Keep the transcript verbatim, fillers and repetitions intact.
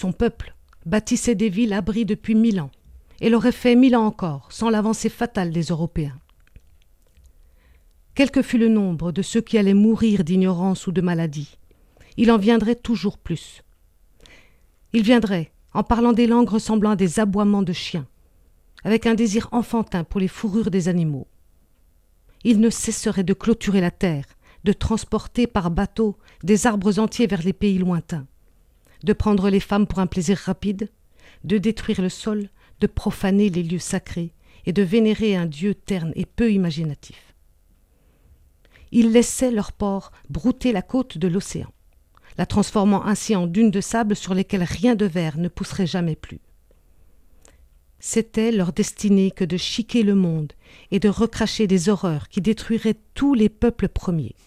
son peuple, bâtissait des villes abris depuis mille ans, et l'aurait fait mille ans encore, sans l'avancée fatale des Européens. Quel que fût le nombre de ceux qui allaient mourir d'ignorance ou de maladie, il en viendrait toujours plus. Il viendrait en parlant des langues ressemblant à des aboiements de chiens, avec un désir enfantin pour les fourrures des animaux. Il ne cesserait de clôturer la terre, de transporter par bateau des arbres entiers vers les pays lointains, de prendre les femmes pour un plaisir rapide, de détruire le sol, de profaner les lieux sacrés et de vénérer un Dieu terne et peu imaginatif. Ils laissaient leurs ports brouter la côte de l'océan, la transformant ainsi en dunes de sable sur lesquelles rien de vert ne pousserait jamais plus. C'était leur destinée que de chiquer le monde et de recracher des horreurs qui détruiraient tous les peuples premiers.